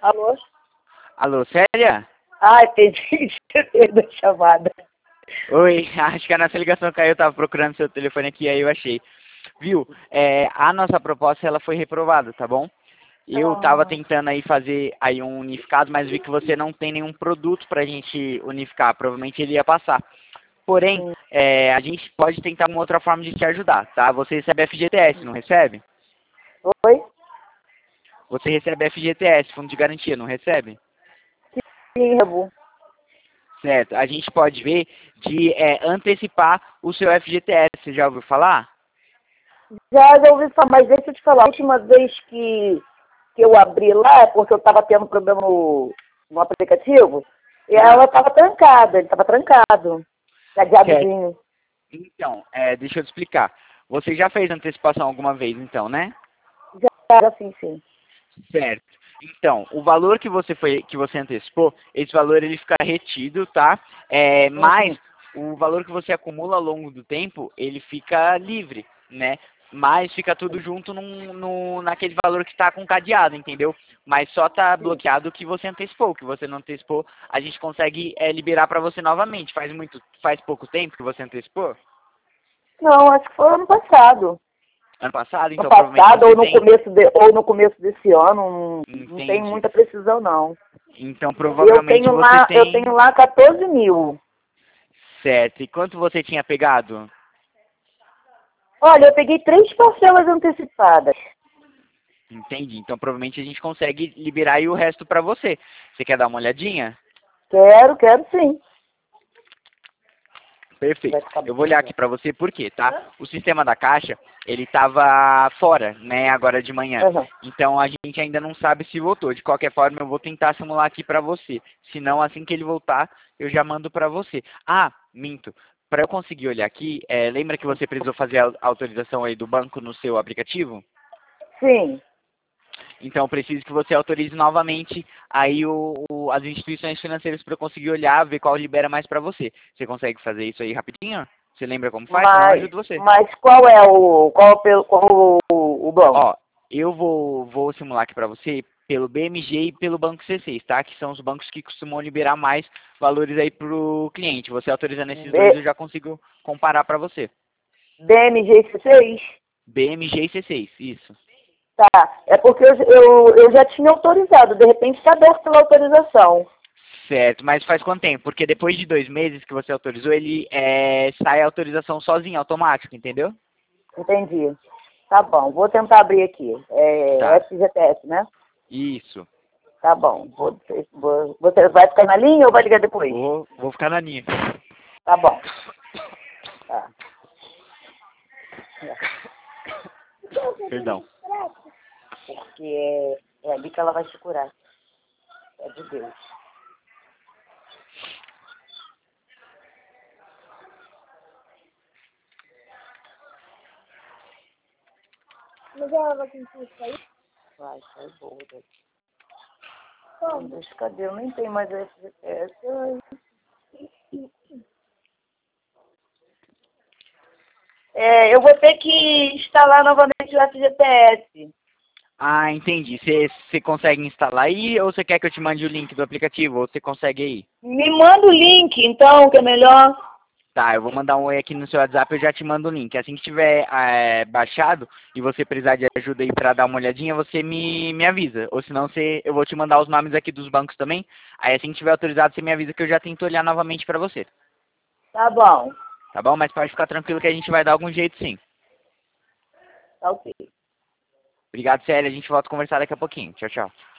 Alô? Alô, Célia? Ai, entendi. Da chamada. Oi, acho que a nossa ligação caiu, eu tava procurando seu telefone aqui, aí eu achei. Viu, a nossa proposta ela foi reprovada, tá bom? Eu tava Ah, tentando aí fazer aí um unificado, mas vi que você não tem nenhum produto pra gente unificar, provavelmente ele ia passar. Porém, sim. a gente pode tentar uma outra forma de te ajudar, tá? Você recebe FGTS, não recebe? Oi? Você recebe FGTS, Fundo de Garantia, não recebe? Sim, Rebu. Certo, a gente pode ver de antecipar o seu FGTS, você já ouviu falar? Já ouvi falar, mas deixa eu te falar. A última vez que eu abri lá, é porque eu estava tendo problema no aplicativo, e ela Ah, estava trancada, ele estava trancado. certo. Cadeadozinho. Então, deixa eu te explicar. Você já fez antecipação alguma vez, então, né? Já era assim, sim. Certo. Então, o valor que você antecipou, esse valor ele fica retido, tá? Mas Uhum. o valor que você acumula ao longo do tempo, ele fica livre, né? Mas fica tudo junto naquele valor que está com cadeado, entendeu? Mas só tá Sim. bloqueado o que você antecipou. O que você não antecipou, a gente consegue liberar para você novamente. Faz pouco tempo que você antecipou? Não, acho que foi ano passado. Ano passado, No então provavelmente passado você ou no tem. começo ou no começo desse ano, não tem Entende? muita precisão não. Então Eu provavelmente tenho você lá, eu tenho tem. lá 14 mil. Certo. E quanto você tinha pegado? Olha, eu peguei 3 parcelas antecipadas. Entendi. Então provavelmente a gente consegue liberar aí o resto para você. Você quer dar uma olhadinha? Quero sim. Vai Perfeito. ficar Eu vou olhar bom. aqui para você por quê, tá? O sistema da Caixa, ele estava fora, né, agora de manhã. Uhum. Então a gente ainda não sabe se voltou. De qualquer forma, eu vou tentar simular aqui para você. Se não, assim que ele voltar, eu já mando para você. Ah, minto. Para eu conseguir olhar aqui, lembra que você precisou fazer a autorização aí do banco no seu aplicativo? Sim. Então, eu preciso que você autorize novamente aí as instituições financeiras para eu conseguir olhar, ver qual libera mais para você. Você consegue fazer isso aí rapidinho? Você lembra como faz? Senão eu Mas, ajudo você. mas qual o banco? Ó, eu vou simular aqui para você pelo BMG e pelo Banco C6, tá? Que são os bancos que costumam liberar mais valores aí pro cliente. Você autorizando esses dois, eu já consigo comparar para você. BMG6? BMG e C6, isso. Tá. É porque eu já tinha autorizado. De repente está aberto pela autorização. Certo, mas faz quanto tempo? Porque depois de 2 meses que você autorizou, ele sai a autorização sozinho, automático, entendeu? Entendi. Tá bom. Vou tentar abrir aqui. É Tá, FGTS, né? isso. Tá bom. Você vai ficar na linha ou vai ligar depois? Vou ficar na linha. Tá bom. Tá. Perdão. Porque é ali que ela vai te curar. É de Deus. Mas ela vai sentir isso aí? Vai, sai boa. Meu Deus, cadê? Eu nem tenho mais a FGTS. Ai. Eu vou ter que instalar novamente o FGTS. Ah, entendi. Você consegue instalar aí ou você quer que eu te mande o link do aplicativo? Ou você consegue aí? Me manda o link, então, que é melhor. Tá, eu vou mandar um oi aqui no seu WhatsApp e eu já te mando o link. Assim que tiver baixado e você precisar de ajuda aí pra dar uma olhadinha, você me avisa. Ou senão eu vou te mandar os nomes aqui dos bancos também. Aí assim que tiver autorizado, você me avisa que eu já tento olhar novamente pra você. Tá bom. Tá bom? Mas pode ficar tranquilo que a gente vai dar algum jeito sim. Tá ok. Obrigado, Célia. A gente volta a conversar daqui a pouquinho. Tchau, tchau.